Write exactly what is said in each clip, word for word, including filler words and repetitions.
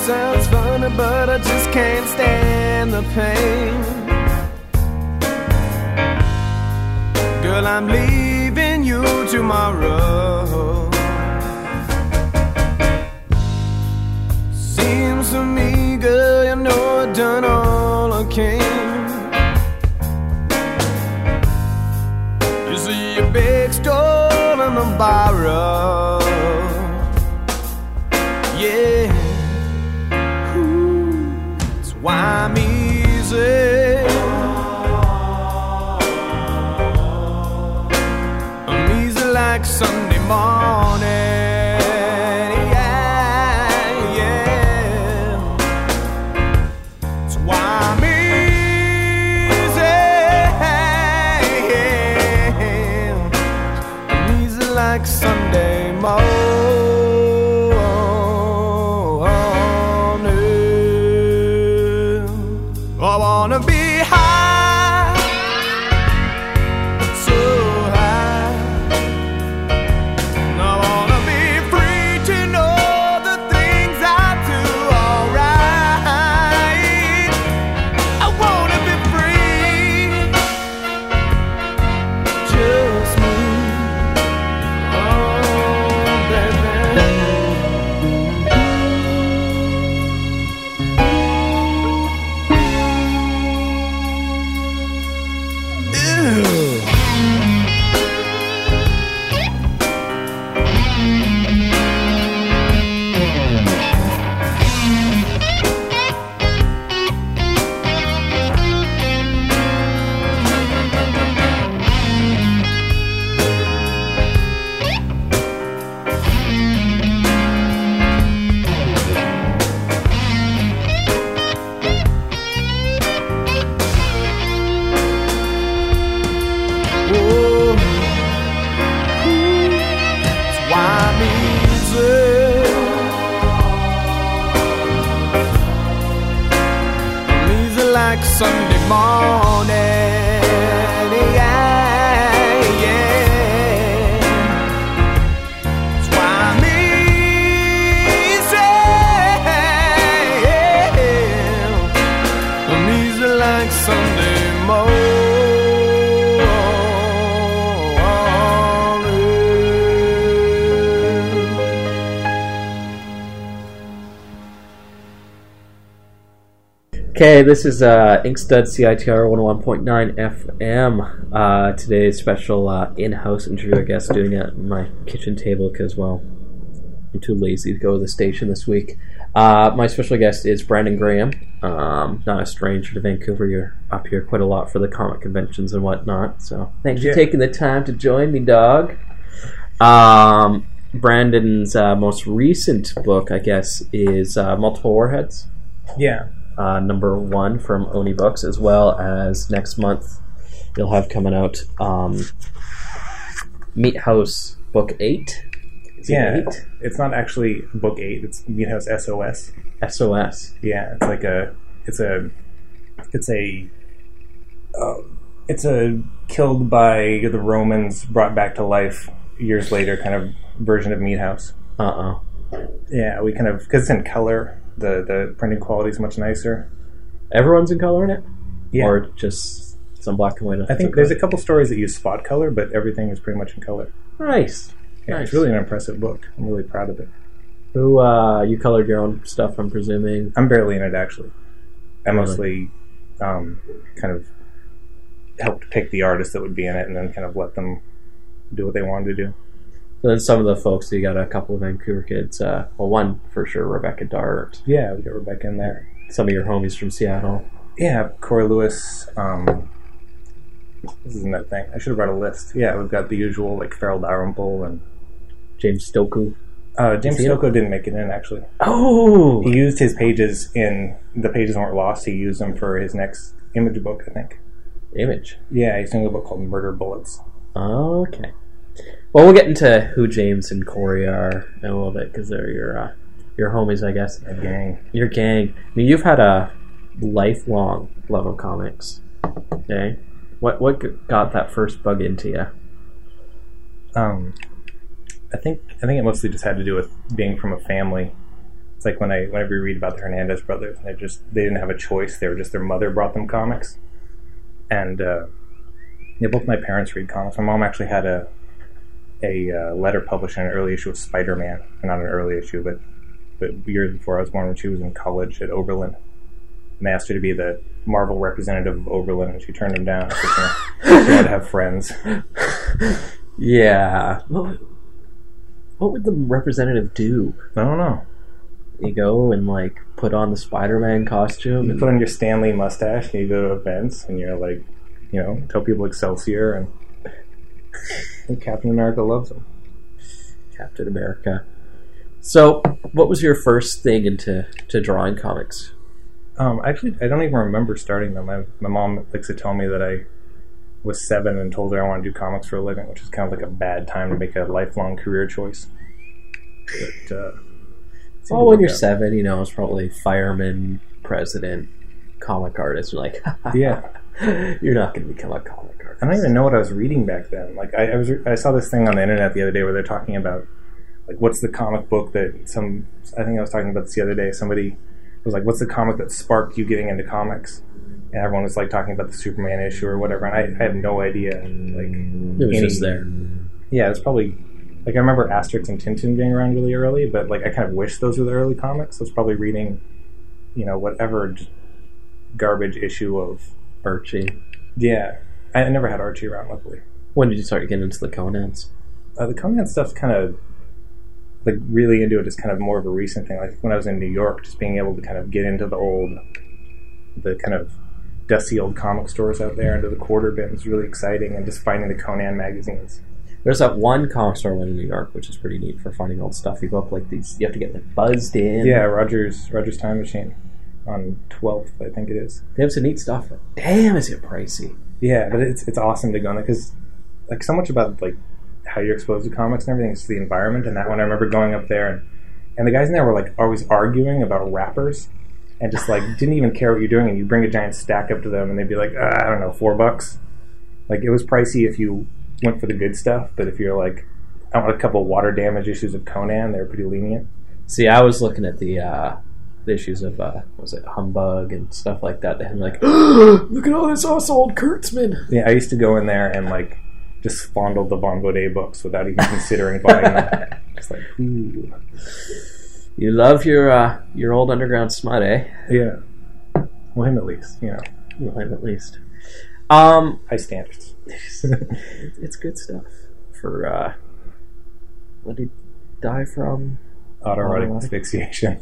sounds funny, but I just can't stand the pain. Girl, I'm leaving you tomorrow. Seems to me, girl, you know I've done all I can. You see your big store and the borrow. Yeah, ooh, that's why I'm easy. I'm easy like Sunday morning. Yeah, yeah, that's why I'm easy. I'm easy like Sunday morning. I wanna be high, so high. I wanna be free to know the things I do alright. I wanna be free, just me. Oh, baby. Like Sunday morning, yeah, yeah. That's why I'm easy. I'm easy like Sunday morning. Okay, this is uh, Inkstud C I T R one oh one point nine F M. Uh, today's special uh, in-house interview, I guess, doing it at my kitchen table because, well, I'm too lazy to go to the station this week. Uh, my special guest is Brandon Graham. Um, not a stranger to Vancouver. You're up here quite a lot for the comic conventions and whatnot. So thanks yeah. for taking the time to join me, dog. Um, Brandon's uh, most recent book, I guess, is uh, Multiple Warheads. Yeah. Uh, number one from Oni Books, as well as next month you'll have coming out um, Meat House Book eight. Is yeah, it eight? It's not actually Book eight. It's Meat House S O S. S O S. Yeah, it's like a, it's a, it's a, uh, it's a killed by the Romans, brought back to life years later kind of version of Meat House. Uh oh. Yeah, we kind of, because it's in color. The the printing quality is much nicer. Everyone's in color in it? Yeah. Or just some black and white? I think there's a couple stories that use spot color, but everything is pretty much in color. Nice. Yeah, nice. It's really an impressive book. I'm really proud of it. Who, uh, you colored your own stuff, I'm presuming? I'm barely in it, actually. I Really? mostly um, kind of helped pick the artists that would be in it and then kind of let them do what they wanted to do. So then some of the folks, you got a couple of Vancouver kids. Uh, well, one for sure, Rebecca Dart. Yeah, we got Rebecca in there. Some of your homies from Seattle. Yeah, Corey Lewis. Um, this isn't that thing. I should have brought a list. Yeah, we've got the usual, like Farrell Dalrymple and James Stokoe. Uh, James Is he in? Stokoe didn't make it in, actually. Oh! He used his pages in The Pages Weren't Lost. He used them for his next Image book, I think. Image? Yeah, he's doing a book called Murder Bullets. Okay. Well, we'll get into who James and Corey are in a little bit, because they're your uh, your homies, I guess. A gang. Your gang. I mean, you've had a lifelong love of comics. Okay? What what got that first bug into you? Um, I think I think it mostly just had to do with being from a family It's like when I whenever you read about the Hernandez brothers, they just they didn't have a choice. They were just their mother brought them comics, and uh, yeah, both my parents read comics. My mom actually had a a uh, letter published in an early issue of Spider-Man, not an early issue, but but years before I was born, when she was in college at Oberlin, and they asked her to be the Marvel representative of Oberlin, and she turned them down. She had to have friends. Yeah. What, what would the representative do? I don't know. You go and like put on the Spider-Man costume. You and put on your Stanley mustache and you go to events and you're like, you know, tell people Excelsior and, and Captain America loves them. Captain America. So, what was your first thing into to drawing comics? Um, actually, I don't even remember starting them. My, my mom likes to tell me that I was seven and told her I want to do comics for a living, which is kind of like a bad time to make a lifelong career choice. But, uh... Oh, when you're seven, you know, it's probably fireman, president, comic artist. You're like, yeah, you're not going to become a comic artist. I don't even know what I was reading back then. Like, I, I was, I saw this thing on the internet the other day where they're talking about, like, what's the comic book that some, I think I was talking about this the other day. Somebody was like, what's the comic that sparked you getting into comics? And everyone was like talking about the Superman issue or whatever, and I, I had no idea. Like, it was any, just there. Yeah, it's probably. Like, I remember Asterix and Tintin being around really early, but, like, I kind of wish those were the early comics. I was probably reading, you know, whatever garbage issue of... Archie. Yeah. I never had Archie around, luckily. When did you start getting into the Conans? Uh, the Conan stuff's kind of, like, really into it is kind of more of a recent thing. Like, when I was in New York, just being able to kind of get into the old, the kind of dusty old comic stores out there, into the quarter bin was really exciting, and just finding the Conan magazines. There's that one comic store I went in New York, which is pretty neat for finding old stuff. You go up like these, you have to get like buzzed in. Yeah, Rogers Rogers Time Machine on twelfth, I think it is. They have some neat stuff. But damn, is it pricey? Yeah, but it's it's awesome to go in there because like so much about like how you're exposed to comics and everything is the environment. And that one, I remember going up there and and the guys in there were like always arguing about rappers and just like didn't even care what you're doing. And you bring a giant stack up to them and they'd be like, uh, I don't know, four bucks. Like it was pricey if you went for the good stuff, but if you're like, I want a couple of water damage issues of Conan, they were pretty lenient. See, I was looking at the uh, the issues of uh, what was it Humbug and stuff like that. And like, look at all this awesome old Kurtzman. Yeah, I used to go in there and like just fondle the Bon Baudet books without even considering buying them. Just like, ooh. You love your uh, your old underground smut, eh? Yeah. Well, him at least, you know. Well, him at least. Um, High standards. It's good stuff. For uh, what did he die from? Autoerotic Autoerotic asphyxiation.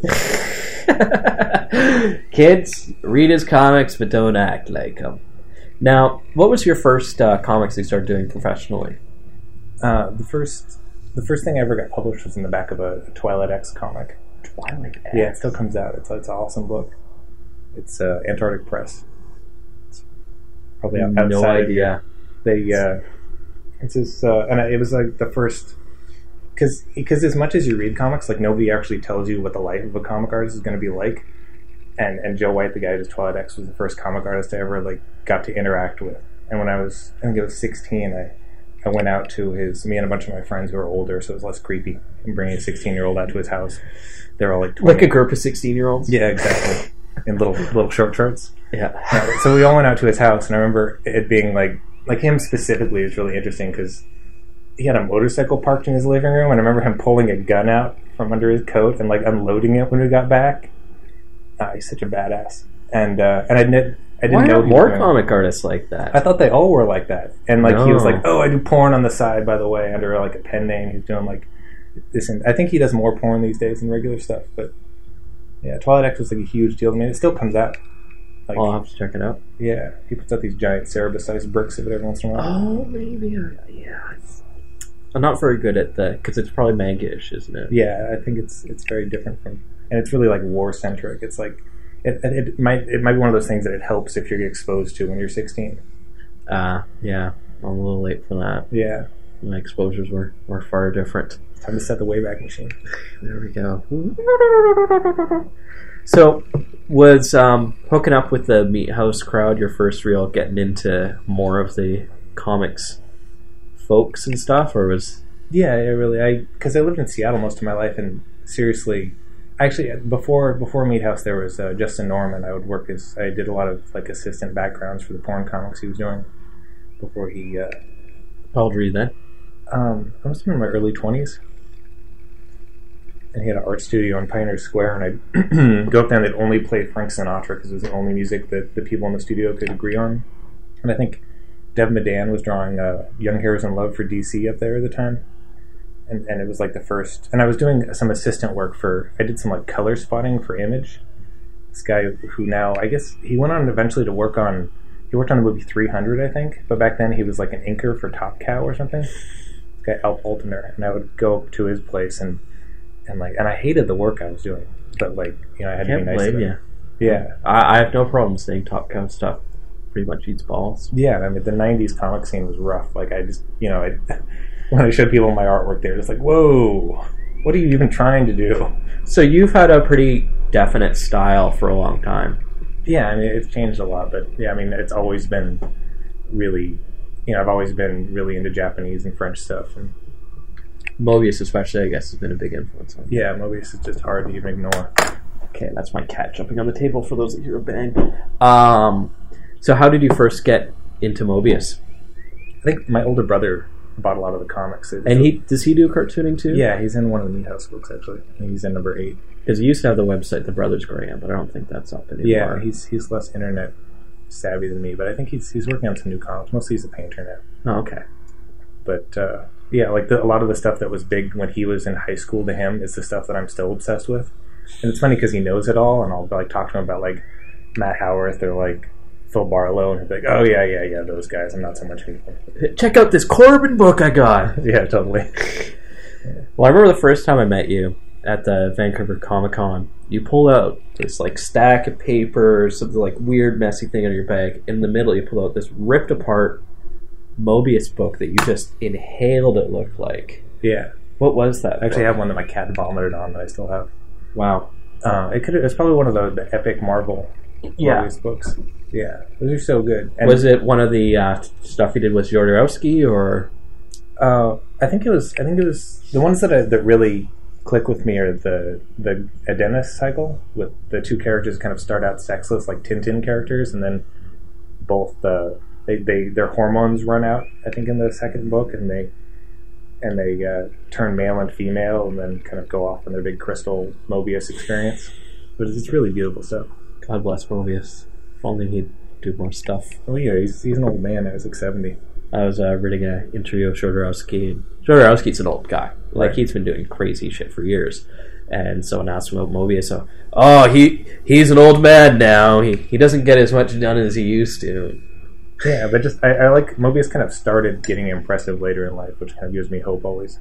Kids, read his comics, but don't act like him. Now, what was your first uh, comics you started doing professionally? Uh, the first, the first thing I ever got published was in the back of a Twilight X comic. Twilight X. Yeah, it still comes out. It's it's an awesome book. It's uh, Antarctic Press. It's probably out, outside. No idea. They uh, it's just uh, and it was like the first because because as much as you read comics, like nobody actually tells you what the life of a comic artist is going to be like. And and Joe White, the guy who does Twilight X, was the first comic artist I ever like got to interact with. And when I was, I think it was sixteen, I I went out to his, me and a bunch of my friends who were older, so it was less creepy. And bringing a sixteen-year-old out to his house, they were all like twenty. Like a group of sixteen-year-olds. Yeah, exactly. In little little short shorts. Yeah. Uh, so we all went out to his house, and I remember it being like like him specifically was really interesting because he had a motorcycle parked in his living room, and I remember him pulling a gun out from under his coat and like unloading it when we got back. Uh, he's such a badass, and uh, and I didn't I didn't Why know aren't he more was comic artists like that? I thought they all were like that, and like No. he was like, oh, I do porn on the side, by the way, under like a pen name. He's doing like this, and I think he does more porn these days than regular stuff. But yeah, Twilight X was like a huge deal to me. It still comes out. Like, I'll have to check it out. yeah, he puts out these giant Cerebus-sized bricks of it every once in a while. Oh, maybe. Uh, yeah. It's, I'm not very good at the because it's probably manga-ish, isn't it? Yeah, I think it's it's very different from, and it's really like war centric. It's like. It, it, it might it might be one of those things that it helps if you're exposed to when you're sixteen. Uh, yeah. I'm a little late for that. Yeah. My exposures were, were far different. Time to set the Wayback Machine. There we go. So, was um, hooking up with the Meat House crowd your first real getting into more of the comics folks and stuff, or was... Yeah, yeah, really. I because I lived in Seattle most of my life, and seriously, Actually, before before Meat House, there was uh, Justin Norman. I would work as I did a lot of like assistant backgrounds for the porn comics he was doing before he. Uh, How old were you then? um, I must have been in my early twenties, and he had an art studio in Pioneer Square. And I'd go up there and they'd only play Frank Sinatra because it was the only music that the people in the studio could agree on. And I think Dev Madan was drawing uh, Young Heroes in Love for D C up there at the time. And, and it was like the first, and I was doing some assistant work for, I did some like color spotting for Image. This guy who now, I guess, he went on eventually to work on, he worked on the movie three hundred, I think, but back then he was like an inker for Top Cow or something. This guy, Al Altner, and I would go up to his place and, and like, and I hated the work I was doing, but like, you know, I had Can't to be nice blame to you. him. Yeah. I, I have no problem saying Top Cow stuff pretty much eats balls. Yeah, I mean, the nineties comic scene was rough. Like, I just, you know, I... when I showed people my artwork, they're just like, whoa, what are you even trying to do? So you've had a pretty definite style for a long time. Yeah, I mean, it's changed a lot, but yeah, I mean, it's always been really, you know, I've always been really into Japanese and French stuff. And Mobius especially, I guess, has been a big influence on you. yeah, Mobius is just hard to even ignore. Okay, that's my cat jumping on the table for those that hear a bang. Um, so how did you first get into Mobius? I think my older brother bought a lot of the comics. It's, And he does he do cartooning too? yeah, he's in one of the Meat House books, actually. I think he's in number eight. Because he used to have the website The Brothers Graham, but I don't think that's up anymore. Yeah, he's he's less internet savvy than me, but I think he's he's working on some new comics. Mostly he's a painter now. Oh, okay. But uh, yeah, like the, a lot of the stuff that was big when he was in high school to him is the stuff that I'm still obsessed with. And it's funny because he knows it all, and I'll like talk to him about like Matt Howarth or like Phil Barlow, and he'll be like, "Oh yeah, yeah, yeah, those guys. I'm not so much into them." Check out this Corbin book I got. Yeah, totally. Well, I remember the first time I met you at the Vancouver Comic Con. You pulled out this like stack of papers, something like weird, messy thing out of your bag. In the middle, you pulled out this ripped apart Mobius book that you just inhaled. It looked like. Yeah, What was that? I actually book? have one that my cat vomited on that I still have. Wow. Uh, it could. It's probably one of the, the epic Marvel Yeah. Mobius books. Yeah, those are so good. And, Was it one of the uh, stuff you did with Jodorowsky, or? Uh, I think it was. I think it was the ones that I, that really click with me are the the Adenis cycle, with the two characters kind of start out sexless like Tintin characters, and then both the they, they their hormones run out. I think in the second book, and they and they uh, turn male and female, and then kind of go off on their big crystal Mobius experience. But it's really beautiful stuff. God bless Mobius. If only he'd do more stuff. Oh yeah, he's he's an old man now. He's like seventy. I was uh, reading an interview of Jodorowsky. Jodorowsky's an old guy. Like, Right. he's been doing crazy shit for years. And someone asked him about Mobius. So, oh, he he's an old man now. He he doesn't get as much done as he used to. Yeah, but just I, I like Mobius kind of started getting impressive later in life, which kind of gives me hope always.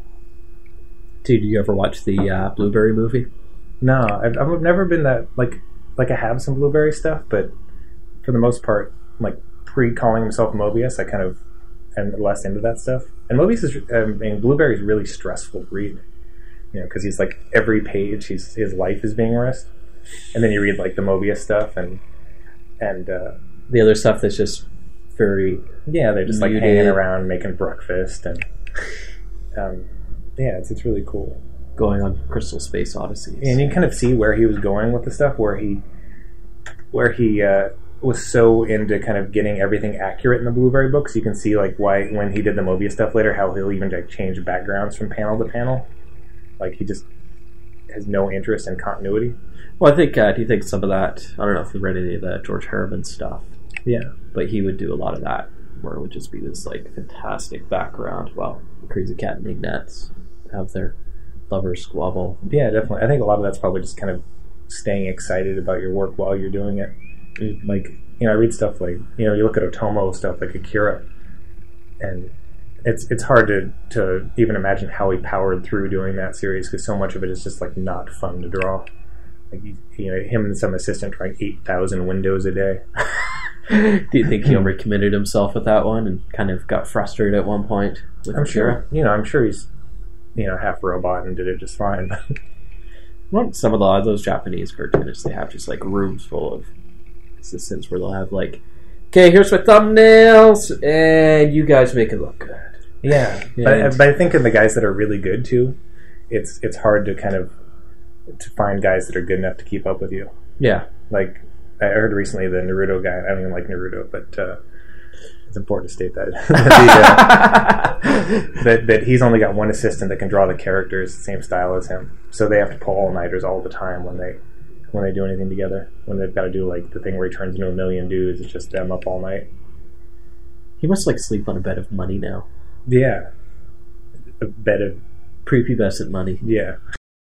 Dude, did you ever watch the uh, Blueberry movie? No, I've, I've never been that like like I have some Blueberry stuff, but for the most part, like pre-calling himself Mobius, I kind of am less into that stuff. And Mobius is, I mean, Blueberry is really stressful to read, you know, because he's like every page, he's his life is being risked, and then you read like the Mobius stuff and and uh, The other stuff that's just very... yeah, they're just like Muted. hanging around making breakfast and um, yeah, it's it's really cool. going on Crystal Space Odysseys. And you kind of see where he was going with the stuff, where he, where he uh, was so into kind of getting everything accurate in the Blueberry books. You can see like why when he did the Mobius stuff later, how he'll even like change backgrounds from panel to panel. Like he just has no interest in continuity. Well, I think, uh, do you think some of that, I don't know if you read any of the George Herman stuff, Yeah, but he would do a lot of that, where it would just be this like fantastic background while Crazy Cat and Ignatz have their lovers squabble. yeah, definitely. I think a lot of that's probably just kind of staying excited about your work while you're doing it. Like, you know, I read stuff like, you know, you look at Otomo stuff like Akira, and it's it's hard to, to even imagine how he powered through doing that series, because so much of it is just like not fun to draw. Like, you, you know, him and some assistant drawing eight thousand windows a day. Do you think he overcommitted himself with that one and kind of got frustrated at one point with I'm Akira? sure, you know, I'm sure he's, you know, half robot and did it just fine. Well, some of the, those Japanese cartoonists, they have just like rooms full of assistants where they'll have like, okay, here's my thumbnails, and you guys make it look good. Yeah, Yeah, but, it's- but I think in the guys that are really good too, it's it's hard to kind of to find guys that are good enough to keep up with you. Yeah. Like, I heard recently the Naruto guy, I don't even like Naruto, but uh, it's important to state that. the, uh, that that he's only got one assistant that can draw the characters the same style as him. So they have to pull all-nighters all the time when they when they do anything together. When they've got to do like the thing where he turns into a million dudes, it's just them up all night. He must like sleep on a bed of money now. Yeah. A bed of... Prepubescent money. Yeah.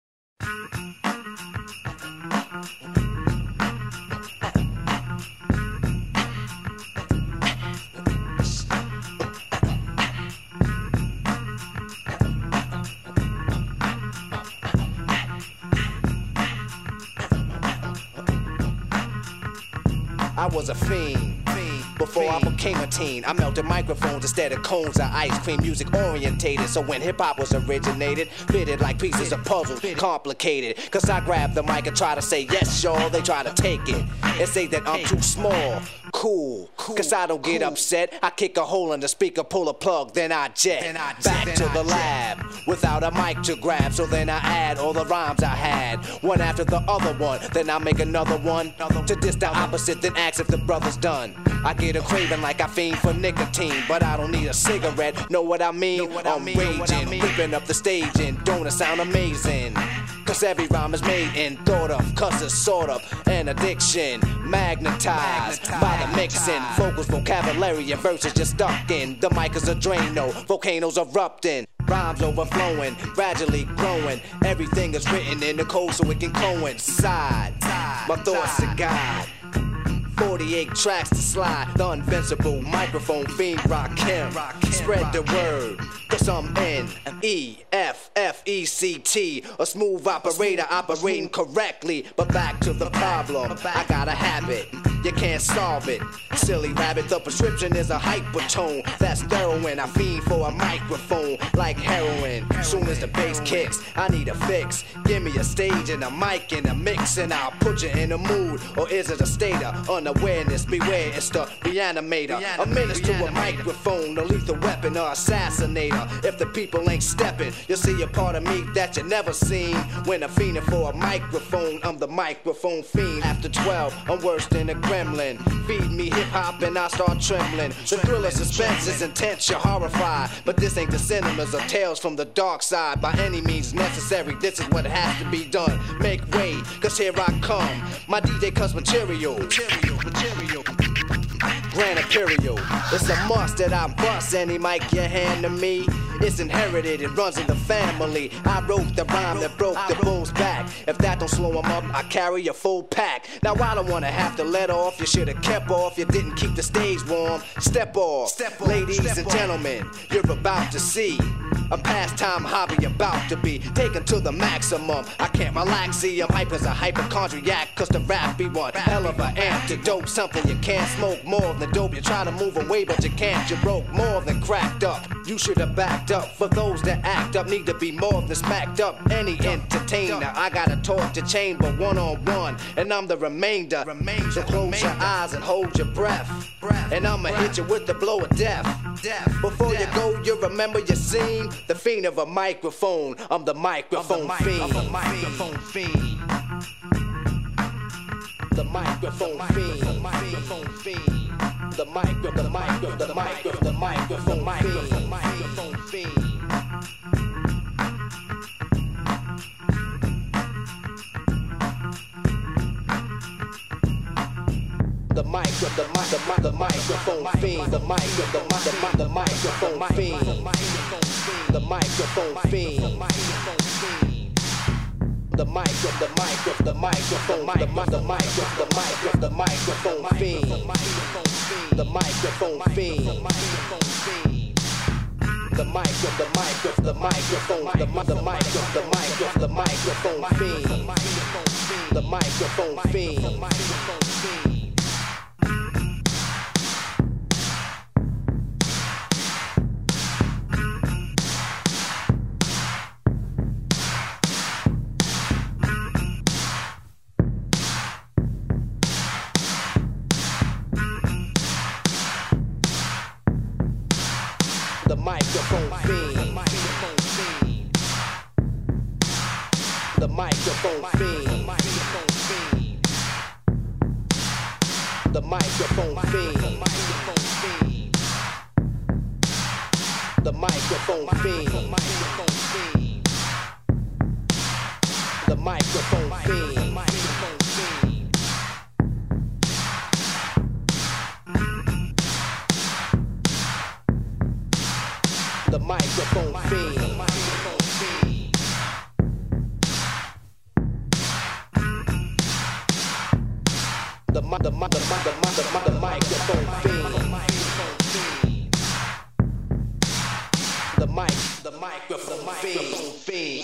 I was a fiend. Before I became a teen, I melted microphones instead of cones of ice cream. Music orientated, so when hip-hop was originated, fitted like pieces of puzzle, complicated. Cause I grab the mic and try to say yes, y'all. They try to take it and say that I'm too small. Cool, cause I don't get upset. I kick a hole in the speaker, pull a plug, then I jet back to the lab without a mic to grab. So then I add all the rhymes I had, one after the other one. Then I make another one to diss the opposite, then ask if the brother's done. I get a craving like I fiend for nicotine, but I don't need a cigarette. Know what I mean? I'm raging, ripping up the stage, and don't it sound amazing? Cause every rhyme is made and thought of, cause it's sort of an addiction, magnetized by the mixing. Vocals, vocabulary, and verses just stuck in. The mic is a Drano, volcanoes erupting, rhymes overflowing, gradually growing. Everything is written in the code so it can coincide. My thoughts to God. forty-eight tracks to slide. The invincible microphone fiend rock him. Spread the word, cause I'm N E F F E C T, a smooth operator operating correctly. But back to the problem, I got a habit, you can't solve it. Silly rabbit, the prescription is a hypertone. That's heroin, I fiend for a microphone like heroin. Soon as the bass kicks, I need a fix. Give me a stage and a mic and a mix, and I'll put you in a mood. Or is it a state of unawareness? Beware, it's the reanimator. A menace to a microphone, a lethal weapon or assassinator. If the people ain't stepping, you'll see a part of me that you never seen. When I'm fiending for a microphone, I'm the microphone fiend. After twelve, I'm worse than a gremlin. Feed me hip-hop and I start trembling. The thrill of suspense is intense, you're horrified. But this ain't the cinemas or tales from the dark side. By any means necessary, this is what has to be done. Make way, cause here I come. My D J cuts material. Material, material. Grand Imperial. It's a must that I bust any mic you hand to me. It's inherited, it runs in the family. I wrote the rhyme that broke the bull's back. If that don't slow him up, I carry a full pack. Now I don't wanna have to let off. You should've kept off, you didn't keep the stage warm. Step off, Step off. Ladies Step and off. Gentlemen, you're about to see a pastime hobby about to be taken to the maximum. I can't relax, see I'm hype as a hypochondriac. Cause the rap be one hell of an antidote. Something you can't smoke more than dope. You try to move away but you can't. You broke more than cracked up. You should have backed up. For those that act up need to be more than smacked up. Any entertainer, I gotta talk to chamber one on one, and I'm the remainder. So close your eyes and hold your breath, and I'ma hit you with the blow of death. Before you go, you remember your scene. The fiend of a microphone. I'm the microphone fiend. I'm the microphone fiend. The microphone fiend. The microphone fiend. The micro, the micro, the micro, the microphone, microphone, microphone fiend. The micro, the mic, the mic, the microphone fiend. The micro, the mic, the mic, the microphone fiend. The microphone fiend. The micro, the micro, the microphone, the mic, the micro, the micro, the microphone fiend. The microphone fiend. The micro, the micro, the microphone, the mic, the micro, the micro, the microphone fiend. The microphone fiend. The microphone fiend. The microphone fiend. The microphone fiend. The microphone fiend. The microphone fiend. The microphone fiend. The mi- the mi- the mi- the mi- the mi- the microphone fiend. The mic, the microphone fiend.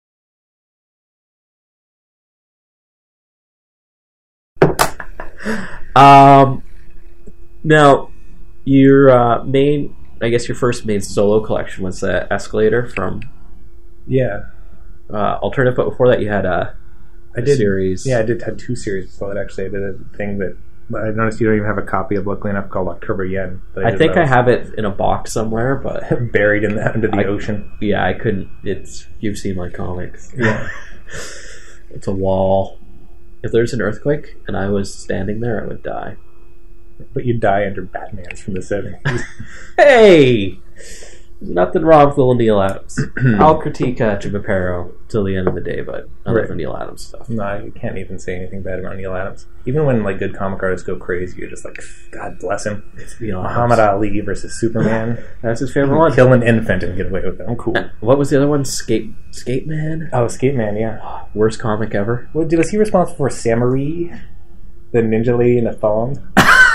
Um, now, your uh, main, I guess your first main solo collection was the Escalator from Yeah, uh, Alternative, but before that you had a, I a did. series. Yeah, I did had two series before that. Actually, I did a thing that I noticed you don't even have a copy of. Luckily enough, called October Yen. that I did think when I have it in a box somewhere, but was buried in the under the I- ocean. yeah, I couldn't. It's you've seen my comics. Yeah. It's a wall. If there's an earthquake and I was standing there, I would die. But you die under Batman's from the seventies. Hey! There's nothing wrong with little Neil Adams. I'll critique uh, Jim Aparo till the end of the day, but I love Right. the Neil Adams stuff. No, you can't even say anything bad about Neil Adams. Even when like good comic artists go crazy, you're just like, God bless him. It's Neil Muhammad Adams. Ali versus Superman. That's his favorite one. Kill an infant and get away with it. I'm cool. What was the other one? Skate Skate Man? Oh, Skate Man, yeah. Worst comic ever. Well, was he responsible for Samurai, the ninja lady in a thong?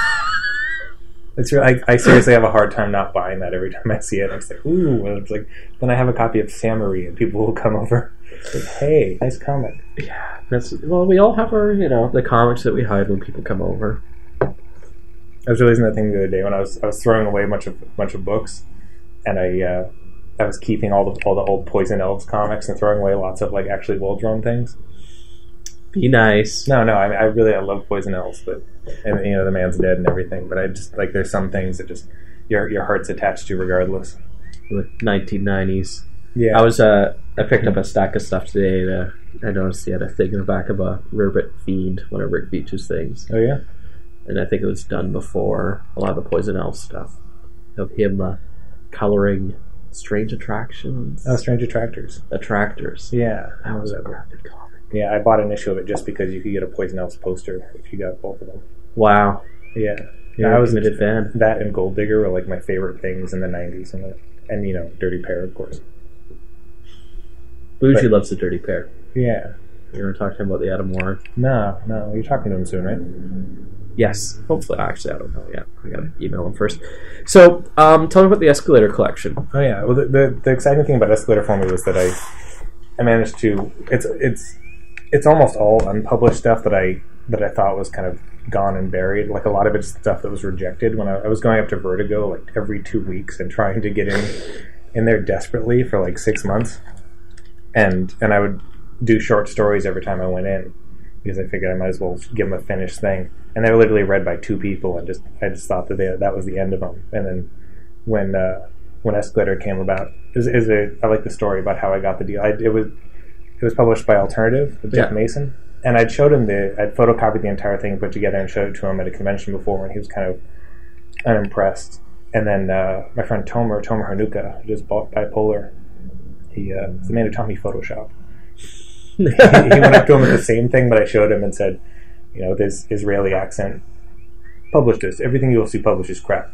It's really, I, I seriously have a hard time not buying that every time I see it. I'm just like, ooh. And it's like, then I have a copy of Samurai, and people will come over. It's like, hey, nice comic. Yeah, that's well. We all have our, you know, the comics that we hide when people come over. I was realizing that thing the other day when I was I was throwing away a bunch of bunch of books, and I uh, I was keeping all the all the old Poison Elves comics and throwing away lots of like actually well drawn things. Be nice. No, no, I, I really I love Poison Elves, but and you know the man's dead and everything. But I just like there's some things that just your your heart's attached to regardless. The nineteen nineties. Yeah, I was uh, I picked up a stack of stuff today. And, uh, I noticed he had a thing in the back of a Ribbit Fiend, one of Rick Beach's things, Oh yeah, and I think it was done before a lot of the Poison Elf stuff of him uh, coloring Strange Attractions, oh, Strange Attractors. Attractors. Yeah, That was a good comic. yeah. I bought an issue of it just because you could get a Poison Elves poster if you got both of them. Wow, Yeah, you're I a was committed fan. That and Gold Digger were like my favorite things in the nineties, and the, and you know Dirty Pair, of course. Bougie But- loves the Dirty Pair. Yeah. You were talking about the Adam Warren. No, no, you're talking to him soon, right? Yes, hopefully. Actually, I don't know yet. I gotta email him first. So, um, tell me about the Escalator collection. Oh yeah. Well, the, the the exciting thing about Escalator for me was that I I managed to it's it's it's almost all unpublished stuff that I that I thought was kind of gone and buried. Like a lot of it's stuff that was rejected when I, I was going up to Vertigo like every two weeks and trying to get in in there desperately for like six months, and and I would do short stories every time I went in because I figured I might as well give them a finished thing. And they were literally read by two people, and just I just thought that they, that was the end of them. And then when uh, when Escalator came about, is is a I like the story about how I got the deal. I, it was it was published by Alternative with Jeff Yeah. Mason, and I'd showed him the I'd photocopied the entire thing, put together, and showed it to him at a convention before, and he was kind of unimpressed. And then uh, my friend Tomer Tomer Hanukkah, who just bought Bipolar, he uh, is the man who taught me Photoshop. he, he went up to him with the same thing that I showed him and said, you know, this Israeli accent, publish this. Everything you'll see published is crap.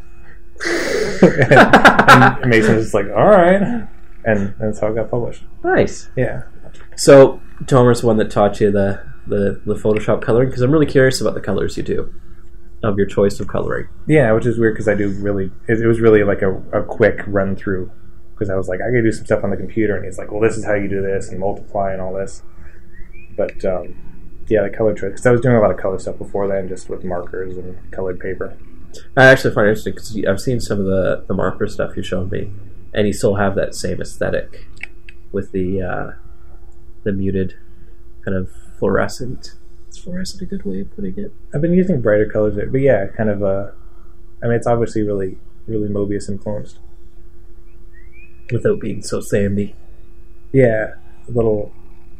and, and Mason was just like, all right. And that's how it got published. Nice. Yeah. So, Tomer's the one that taught you the, the, the Photoshop coloring, because I'm really curious about the colors you do, of your choice of coloring. Yeah, which is weird because I do really, it, it was really like a, a quick run through because I was like, I gotta do some stuff on the computer. And he's like, well, this is how you do this and multiply and all this. But, um, yeah, the color choice, because I was doing a lot of color stuff before then, just with markers and colored paper. I actually find it interesting because I've seen some of the, the marker stuff you showed me, and you still have that same aesthetic with the uh, the muted kind of fluorescent. Is fluorescent a good way of putting it? I've been using brighter colors, but yeah, kind of, uh, I mean, it's obviously really, really Mobius influenced. Without being so sandy. Yeah, a little,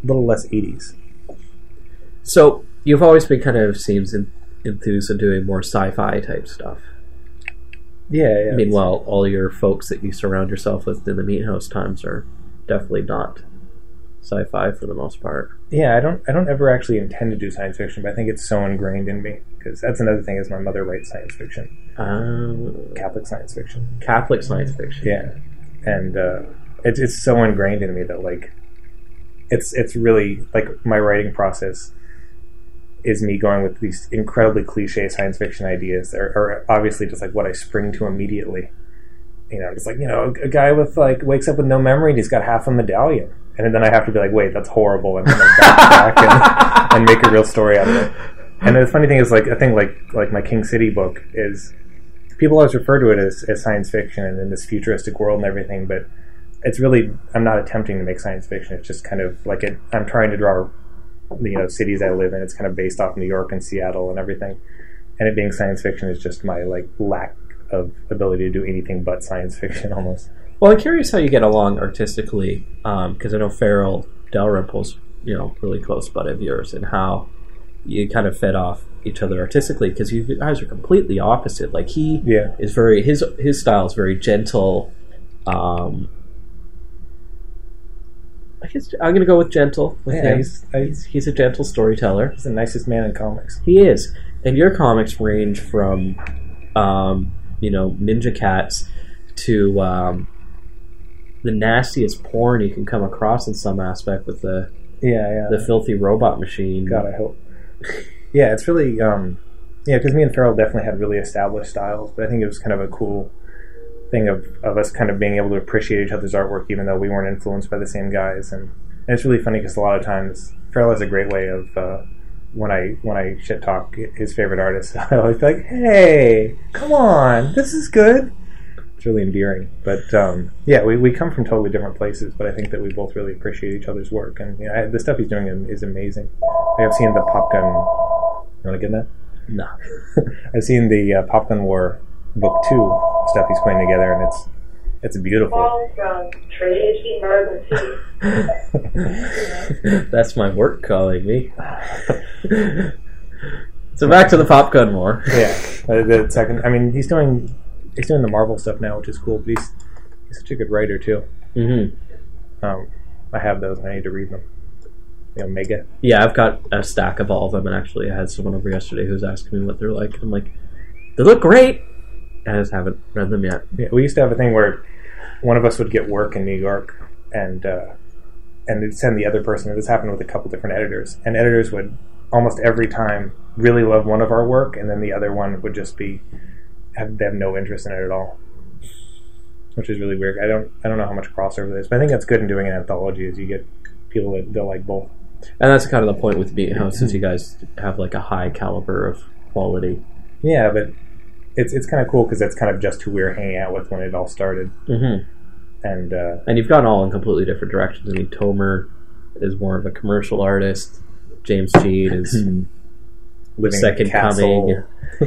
little less eighties. So you've always been kind of seems in, enthused in doing more sci-fi type stuff. Yeah, yeah. Meanwhile, all your folks that you surround yourself with in the Meat House times are definitely not sci-fi for the most part. Yeah, I don't I don't ever actually intend to do science fiction, but I think it's so ingrained in me, because that's another thing is my mother writes science fiction. Um, Catholic science fiction. Catholic science fiction. Yeah. And uh, it, it's so ingrained in me that, like, it's it's really, like, my writing process is me going with these incredibly cliche science fiction ideas that are, are obviously just, like, what I spring to immediately. You know, it's like, you know, a guy with, like, wakes up with no memory and he's got half a medallion. And then I have to be like, wait, that's horrible, and then like backtrack and, and make a real story out of it. And the funny thing is, like, I think like like my King City book is, people always refer to it as, as science fiction and in this futuristic world and everything, but it's really, I'm not attempting to make science fiction. It's just kind of like it, I'm trying to draw, you know, cities I live in. It's kind of based off New York and Seattle and everything. And it being science fiction is just my, like, lack of ability to do anything but science fiction almost. Well, I'm curious how you get along artistically, because um, I know Farrell Dalrymple's, you know, really close bud of yours, and how you kind of fed off each other artistically, because you guys are completely opposite. Like, he yeah. is very, his his style is very gentle. Um, I guess I'm going to go with gentle with yeah, him. He's, He's, he's a gentle storyteller. He's the nicest man in comics. He is. And your comics range from, um, you know, Ninja Cats to um, the nastiest porn you can come across in some aspect with the yeah, yeah. the filthy robot machine. God, I hope. Yeah, it's really, um, yeah, because me and Farrell definitely had really established styles, but I think it was kind of a cool thing of, of us kind of being able to appreciate each other's artwork, even though we weren't influenced by the same guys. And, and it's really funny because a lot of times Farrell has a great way of, uh, when I when I shit talk his favorite artist, I always be like, hey, come on, this is good. It's really endearing. But um, yeah, we, we come from totally different places, but I think that we both really appreciate each other's work. And you know, the stuff he's doing is amazing. I've seen the Pop Gun. You want to get that? No. I've seen the uh, Pop Gun War book two stuff he's putting together, and it's it's beautiful. From Tracy Emergency. That's my work calling me. So back to the Pop Gun War. Yeah, uh, the second. I mean, he's doing he's doing the Marvel stuff now, which is cool. But he's he's such a good writer too. Mm-hmm. Um, I have those, and I need to read them. The Omega. Yeah, I've got a stack of all of them, and actually, I had someone over yesterday who was asking me what they're like. I'm like, they look great. I just haven't read them yet. Yeah, we used to have a thing where one of us would get work in New York, and uh, and they'd send the other person. And this happened with a couple different editors, and editors would almost every time really love one of our work, and then the other one would just be have, they have no interest in it at all, which is really weird. I don't I don't know how much crossover there is, but I think that's good in doing an anthology is you get people that they'll like both. And that's kind of the point with Meat House, since you guys have like a high caliber of quality. Yeah, but it's it's kind of cool because that's kind of just who we were hanging out with when it all started. Mm-hmm. And uh, and you've gone all in completely different directions. I mean, Tomer is more of a commercial artist. James Gene is the second coming.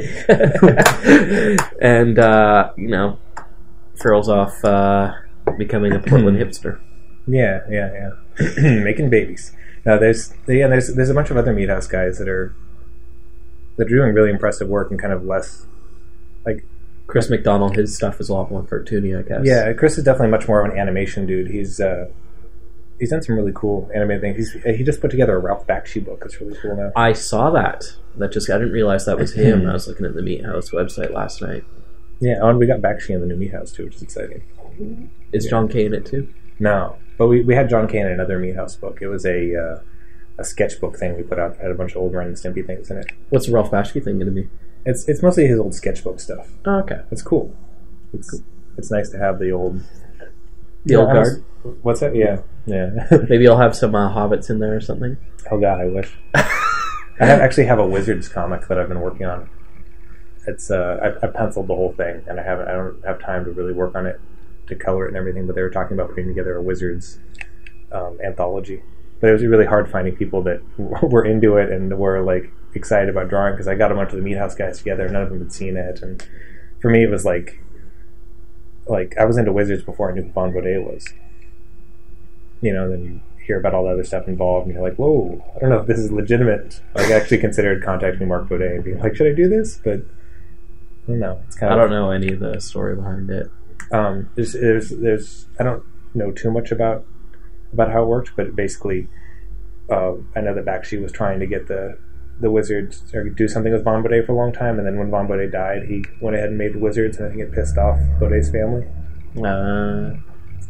And, uh, you know, Farrell's off uh, becoming a Portland hipster. Yeah, yeah, yeah. Making babies. Now, there's yeah, there's there's a bunch of other Meat House guys that are that are doing really impressive work and kind of less like Chris McDonald. His stuff is a lot more cartoony, I guess. Yeah, Chris is definitely much more of an animation dude. He's uh, he's done some really cool animated things. He's he just put together a Ralph Bakshi book. That's really cool now. I saw that. That just I didn't realize that was him. I was looking at the Meat House website last night. Yeah, oh, and we got Bakshi in the new Meat House too, which is exciting. Is yeah. John Kay in it too? No, but we, we had John Kay in another Meat House book. It was a uh, a sketchbook thing we put out. Had a bunch of old Ren and Stimpy things in it. What's the Ralph Bakshi thing going to be? It's it's mostly his old sketchbook stuff. Oh, okay. It's cool. It's cool. It's nice to have the old the yeah, old guard. Was, what's that? Yeah, yeah. Maybe you'll have some uh, hobbits in there or something. Oh God, I wish. I have, actually have a Wizards comic that I've been working on. It's uh, I, I penciled the whole thing, and I haven't. I don't have time to really work on it, to color it and everything. But they were talking about putting together a Wizards um, anthology. But it was really hard finding people that were into it and were like excited about drawing, because I got a bunch of the Meat House guys together, and none of them had seen it. And for me, it was like, like I was into Wizards before I knew who Bon Baudet was. You know, then you hear about all the other stuff involved, and you're like, whoa, I don't know if this is legitimate. Like, I actually considered contacting Mark Baudet and being like, should I do this? But I don't know. It's kind I of, don't know any of the story behind it. Um, there's, there's, there's, I don't know too much about about how it worked, but basically, uh, I know that Bakshi was trying to get the the Wizards or do something with Von Baudet for a long time, and then when Von Baudet died, he went ahead and made the Wizards, and I think it pissed off Baudet's family. Uh,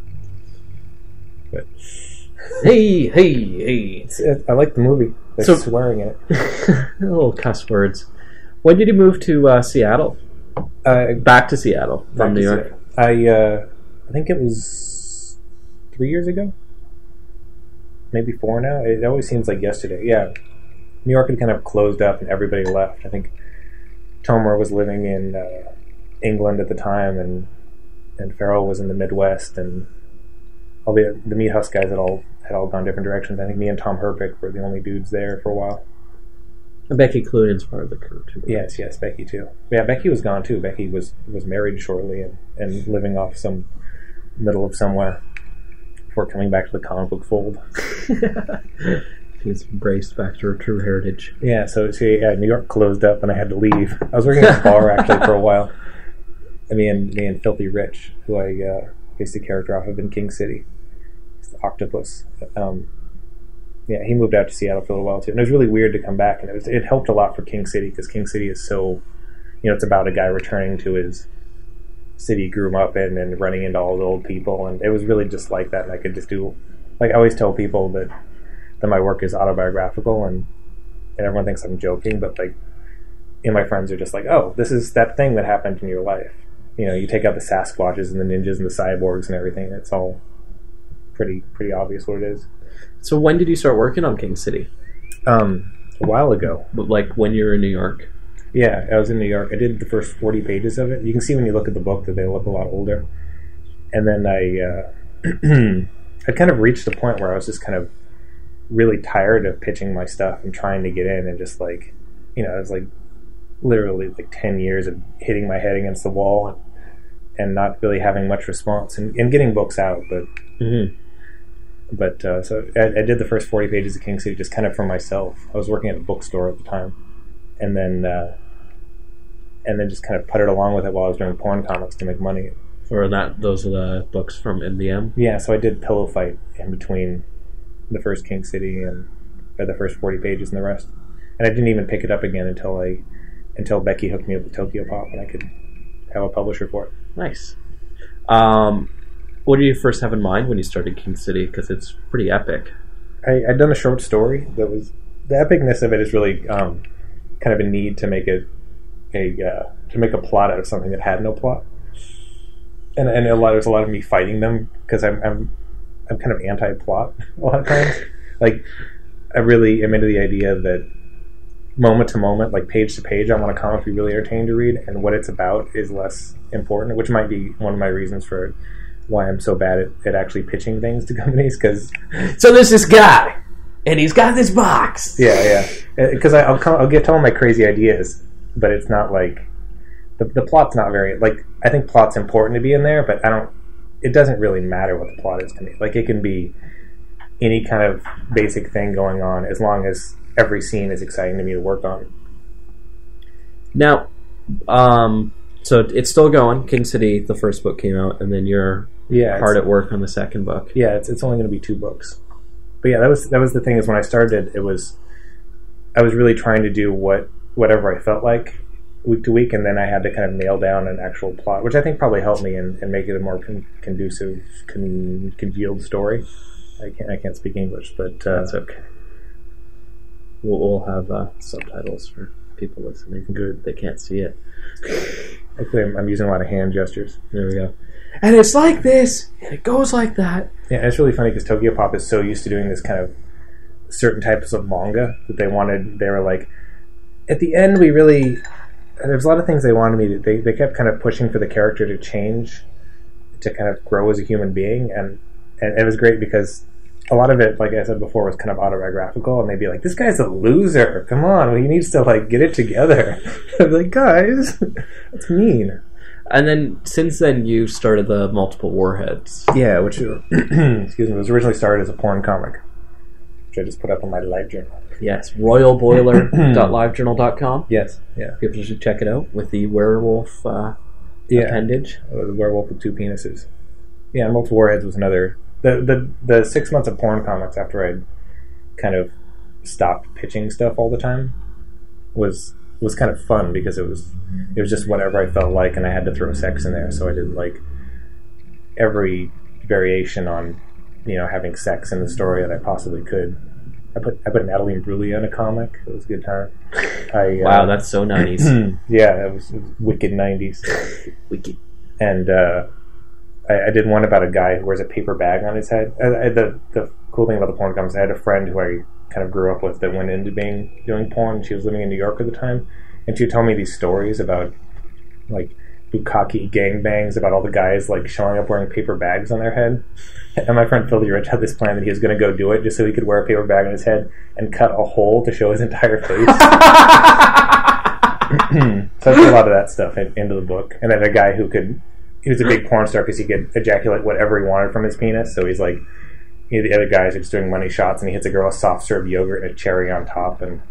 But hey, hey, hey. it's, it, I like the movie. They're So- swearing in it. Little cuss words. When did you move to uh, Seattle? Uh, Back to Seattle from New York? I uh, I think it was three years ago, maybe four now. It always seems like yesterday. Yeah, New York had kind of closed up and everybody left. I think Tomer was living in uh, England at the time, and and Farrell was in the Midwest, and all the the Meat House guys had all had all gone different directions. I think me and Tom Herpick were the only dudes there for a while. And Becky Cloonan's part of the crew, too. right? Yes, yes, Becky too. Yeah, Becky was gone too. Becky was was married shortly and, and living off some middle of somewhere before coming back to the comic book fold. She's embraced back to her true heritage. Yeah, so see, yeah, New York closed up and I had to leave. I was working at a bar actually for a while. And me and me and Filthy Rich, who I uh, based the character off of in King City, it's the octopus. Um, yeah, he moved out to Seattle for a little while too, and it was really weird to come back. And it was it helped a lot for King City because King City is so, you know, it's about a guy returning to his city he grew up in and running into all the old people, and it was really just like that. And I could just do, like I always tell people that that my work is autobiographical, and and everyone thinks I'm joking, but like, and my friends are just like, oh, this is that thing that happened in your life. You know, you take out the Sasquatches and the ninjas and the cyborgs and everything. It's all pretty pretty obvious what it is. So when did you start working on King City? Um, a while ago. But, like when you were in New York? Yeah, I was in New York. I did the first forty pages of it. You can see when you look at the book that they look a lot older. And then I, uh, I kind of reached the point where I was just kind of really tired of pitching my stuff and trying to get in, and just like, you know, it was like literally like ten years of hitting my head against the wall and, and not really having much response and, and getting books out. But Mm-hmm. but uh, so I, I did the first forty pages of King City just kind of for myself. I was working at a bookstore at the time, and then uh, and then just kind of puttered along with it while I was doing porn comics to make money. Or that those are the books from M D M? Yeah, so I did Pillow Fight in between the first King City and or the first forty pages and the rest. And I didn't even pick it up again until I until Becky hooked me up with Tokyo Pop and I could have a publisher for it. Nice. Um, what did you first have in mind when you started King City? Because it's pretty epic. I, I'd done a short story that was the epicness of it is really um, kind of a need to make a a uh, to make a plot out of something that had no plot. And and a lot there's a lot of me fighting them because I'm I'm I'm kind of anti-plot a lot of times. Like I really am into the idea that moment to moment, like page to page, I want a comic to be really entertaining to read, and what it's about is less important, which might be one of my reasons for why I'm so bad at, at actually pitching things to companies. Because So there's this guy, and he's got this box. yeah, yeah, because I'll come, I'll get to all my crazy ideas, but it's not like the the plot's not very like I think plot's important to be in there, but I don't. It doesn't really matter what the plot is to me. Like it can be any kind of basic thing going on as long as every scene is exciting to me to work on. Now, um, so it's still going. King City, the first book came out, and then you're Yeah, hard it's- at work on the second book. Yeah, it's it's only going to be two books. But yeah, that was that was the thing is when I started, it was I was really trying to do what whatever I felt like week to week, and then I had to kind of nail down an actual plot, which I think probably helped me and, and make it a more con- conducive, con- congealed story. I can't I can't speak English, but uh, That's okay. We'll, we'll have uh, subtitles for people listening. Good. They can't see it. Actually, I'm, I'm using a lot of hand gestures. There we go. And it's like this, and it goes like that. Yeah, and it's really funny because Tokyo Pop is so used to doing this kind of certain types of manga that they wanted. They were like, at the end, we really there's a lot of things they wanted me to. They they kept kind of pushing for the character to change, to kind of grow as a human being, and and it was great because a lot of it, like I said before, was kind of autobiographical, and they'd be like, "This guy's a loser. Come on, well, he needs to like get it together." I'm like, guys, that's mean. And then, since then, you started the Multiple Warheads. Yeah, which excuse me, was originally started as a porn comic, I just put up on my live journal. Yes, royal boiler dot live journal dot com. Yes, yeah. People should check it out with the werewolf uh, Yeah. appendage. Uh, the werewolf with two penises. Yeah, and Multiple Warheads was another. The, the the six months of porn comics after I'd kind of stopped pitching stuff all the time was was kind of fun because it was it was just whatever I felt like, and I had to throw sex in there, so I did like every variation on, you know, having sex in the story that I possibly could. I put I put Natalie Imbruglia in a comic. It was a good time. I, Wow, uh, that's so nineties. yeah, it was, it was wicked nineties. Wiki. And uh, I, I did one about a guy who wears a paper bag on his head. I, I, the the cool thing about the porn comics, I had a friend who I kind of grew up with that went into being doing porn. She was living in New York at the time, and she would tell me these stories about like bukkake gangbangs, about all the guys like showing up wearing paper bags on their head. And my friend Philly Rich had this plan that he was going to go do it just so he could wear a paper bag on his head and cut a hole to show his entire face. So I put a lot of that stuff in, into the book. And then a guy who could, he was a big porn star because he could ejaculate whatever he wanted from his penis. So he's like, you know, the other guys are just doing money shots, and he hits a girl with soft serve yogurt and a cherry on top, and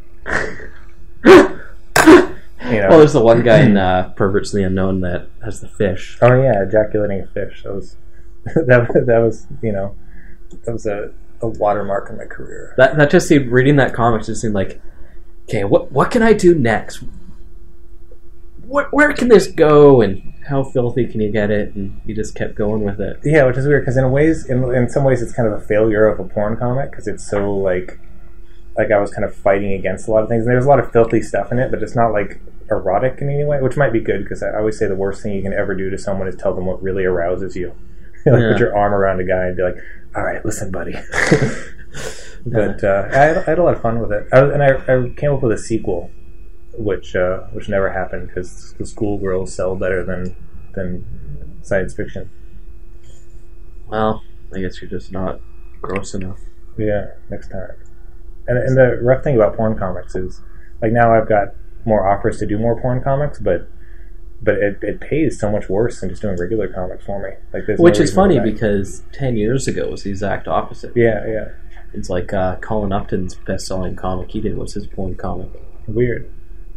you know. Well, there's the one guy in uh, Perverts of the Unknown that has the fish. Oh yeah, ejaculating a fish. That was that, that was you know that was a, a watermark in my career. That that just seemed, reading that comic just seemed like, okay, what what can I do next? What where can this go, and how filthy can you get it? And you just kept going with it. Yeah, which is weird because in ways, in in some ways, it's kind of a failure of a porn comic because it's so like like I was kind of fighting against a lot of things. And there's a lot of filthy stuff in it, but it's not like erotic in any way, which might be good because I always say the worst thing you can ever do to someone is tell them what really arouses you. Like Yeah. put your arm around a guy and be like, "All right, listen, buddy." But uh, I, had, I had a lot of fun with it, I, and I, I came up with a sequel, which uh, which never happened because the schoolgirls sell better than than science fiction. Well, I guess you're just not gross enough. Yeah, next time. And, and the rough thing about porn comics is, like, now I've got more offers to do more porn comics, but but it, it pays so much worse than just doing regular comics for me. Like, there's no Which is reason funny to do that. because ten years ago it was the exact opposite. Yeah, yeah. It's like uh, Colin Upton's best-selling comic he did was his porn comic. Weird.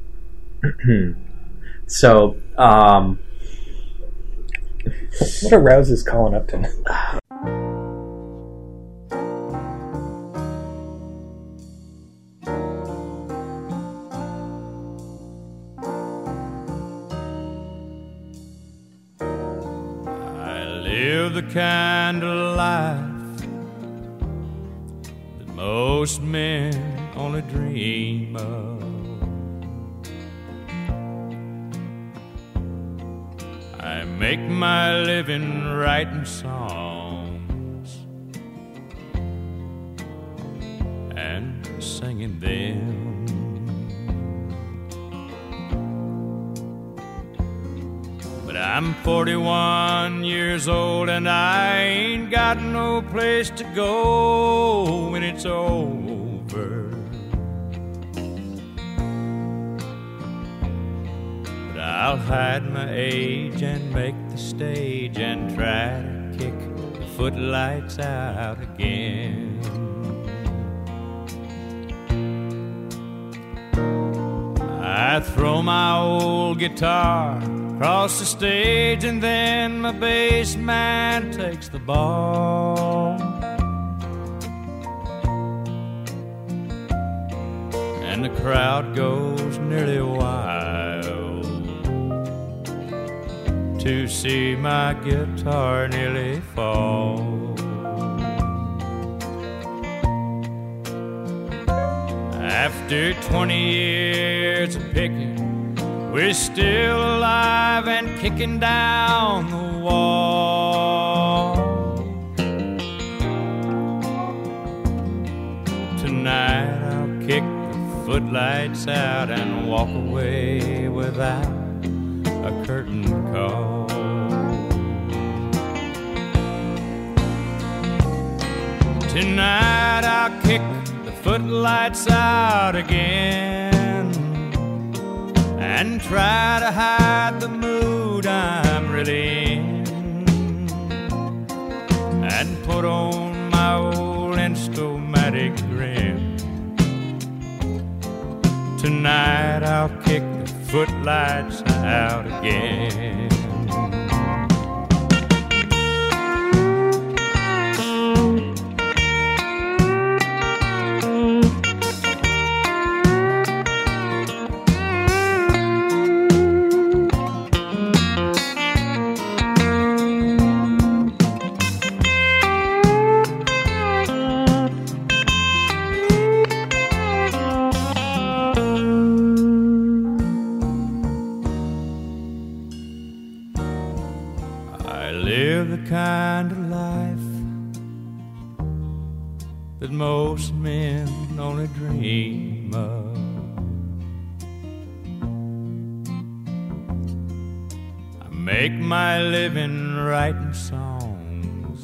So, um... What arouses Colin Upton? I live the kind of life that most men only dream of. I make my living writing songs and singing them. But I'm forty-one years old and I ain't got no place to go when it's over. But I'll hide my age and make the stage and try to kick the footlights out again. I throw my old guitar across the stage and then my bass man takes the ball. And the crowd goes nearly wild to see my guitar nearly fall. After twenty years of picking, we're still alive and kicking down the wall. Tonight I'll kick the footlights out and walk away without a curtain call. Tonight I'll kick the footlights out again and try to hide the mood I'm really in and put on my old Instomatic grin. Tonight I'll kick the footlights out again. Kind of life that most men only dream of. I make my living writing songs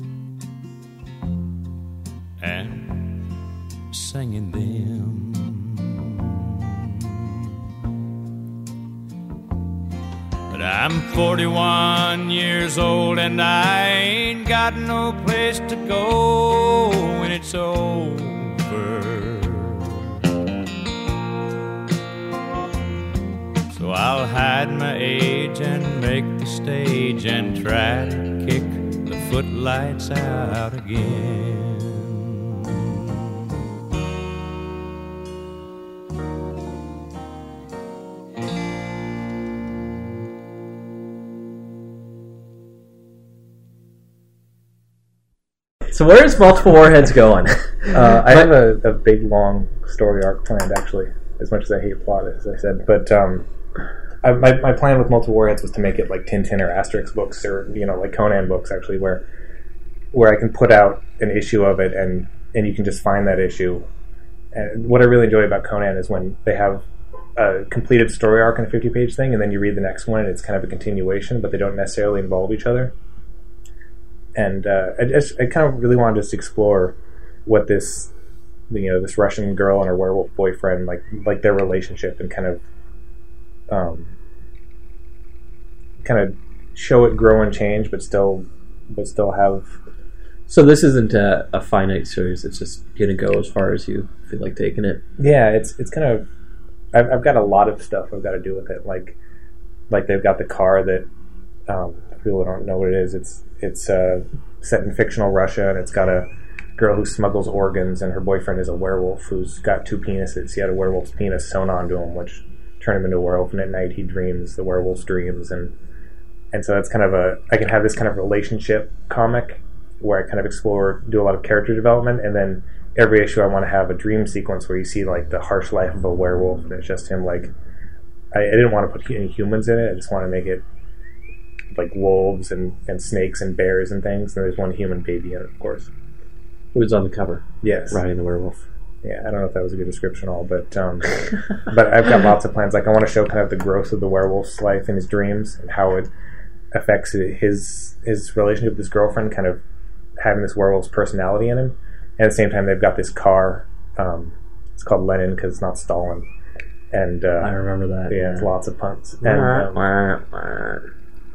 and singing them. But I'm forty-one years old and I ain't got no place to go when it's over. So I'll hide my age and make the stage and try to kick the footlights out again. So where's Multiple Warheads going? uh, I have a, a big, long story arc planned, actually, as much as I hate plot, as I said. But um, I, my, my plan with Multiple Warheads was to make it like Tintin or Asterix books, or, you know, like Conan books, actually, where where I can put out an issue of it and, and you can just find that issue. And what I really enjoy about Conan is when they have a completed story arc in a fifty-page thing, and then you read the next one, and it's kind of a continuation, but they don't necessarily involve each other. And uh, I just I kind of really wanted to just explore what this, you know, this Russian girl and her werewolf boyfriend, like like their relationship, and kind of um, kind of show it grow and change, but still but still have. So this isn't a, a finite series; it's just gonna go as far as you feel like taking it. Yeah, it's it's kind of. I've, I've got a lot of stuff I've got to do with it. Like like they've got the car that. Um, people don't know what it is. It's it's uh, set in fictional Russia, and it's got a girl who smuggles organs, and her boyfriend is a werewolf who's got two penises. He had a werewolf's penis sewn onto him, which turned him into a werewolf, and at night he dreams, the werewolf's dreams, and and so that's kind of a, I can have this kind of relationship comic where I kind of explore, do a lot of character development, and then every issue I want to have a dream sequence where you see like the harsh life of a werewolf, and it's just him like, I, I didn't want to put any humans in it, I just want to make it like wolves and, and snakes and bears and things, and there's one human baby in it, of course. Who's on the cover? Yes. Riding the werewolf. Yeah, I don't know if that was a good description at all, but um, but I've got lots of plans. Like I want to show kind of the growth of the werewolf's life and his dreams, and how it affects his his relationship with his girlfriend, kind of having this werewolf's personality in him. And at the same time, they've got this car. Um, it's called Lenin because it's not Stalin. And uh, I remember that. Yeah, yeah. It's lots of puns. And, um,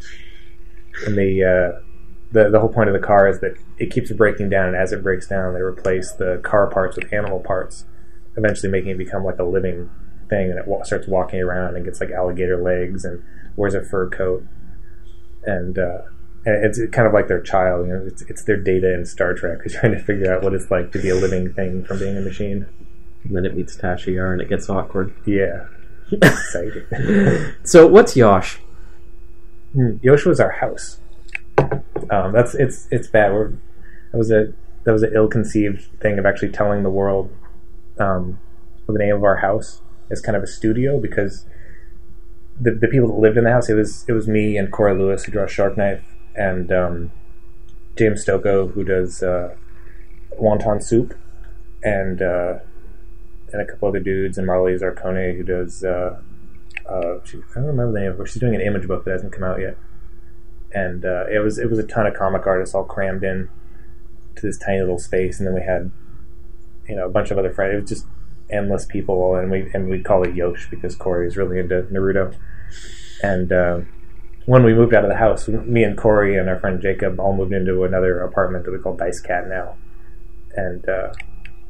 and the, uh, the the whole point of the car is that it keeps breaking down, and as it breaks down, they replace the car parts with animal parts, eventually making it become like a living thing, and it wa- starts walking around and gets like alligator legs and wears a fur coat. And, uh, and it's kind of like their child, you know, it's, it's their Data in Star Trek, who's trying to figure out what it's like to be a living thing from being a machine. And then it meets Tasha Yar and it gets awkward. Yeah. Exciting. So what's Yosh? Hmm. Yosh was our house. Um, that's it's it's bad. We're, that was a that was an ill-conceived thing of actually telling the world um, the name of our house as kind of a studio, because the the people that lived in the house, it was it was me and Corey Lewis, who draws Shark Knife, and um, James Stocco, who does uh, Wonton Soup, and uh, and a couple other dudes, and Marley Zarcone, who does uh, uh, she, I don't remember the name of her. She's doing an image book that hasn't come out yet. And uh, it was it was a ton of comic artists all crammed in to this tiny little space, and then we had, you know, a bunch of other friends. It was just endless people, and we and we call it Yosh because Corey is really into Naruto. And uh, when we moved out of the house, me and Corey and our friend Jacob all moved into another apartment that we call Dice Cat now. And uh,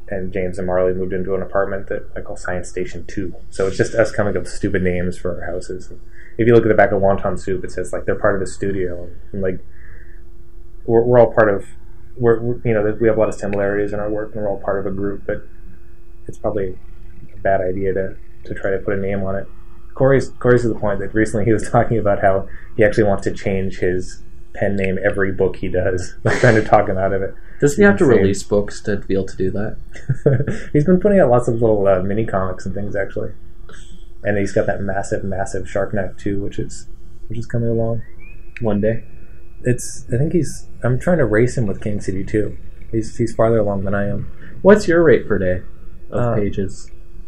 and James and Marley moved into an apartment that I call Science Station Two. So it's just us coming up with stupid names for our houses. And if you look at the back of Wonton Soup, it says like they're part of a studio, and, and like we're, we're all part of. We're, we're you know we have a lot of similarities in our work, and we're all part of a group. But it's probably a bad idea to, to try to put a name on it. Corey's Corey's to the point that recently he was talking about how he actually wants to change his pen name every book he does. I'm trying to talk him out of it. Doesn't he have to Insane. release books to be able to do that? He's been putting out lots of little uh, mini comics and things actually, and he's got that massive, massive Shark Knife too, which is which is coming along One day. It's. I think he's. I'm trying to race him with King City too. He's he's farther along than I am. What's your rate per day of Uh, pages?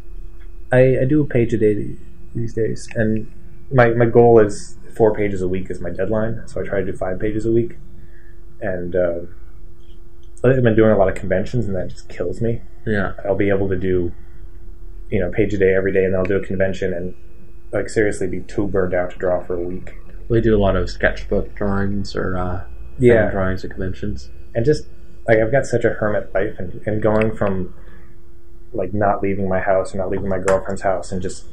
I, I do a page a day these days, and my my goal is four pages a week is my deadline. So I try to do five pages a week, and uh, I've been doing a lot of conventions, and that just kills me. Yeah. I'll be able to do, you know, a page a day every day, and then I'll do a convention, and like seriously be too burned out to draw for a week. We do a lot of sketchbook drawings or uh, Yeah. pen drawings at conventions. And just like I've got such a hermit life, and, and going from like not leaving my house or not leaving my girlfriend's house, and just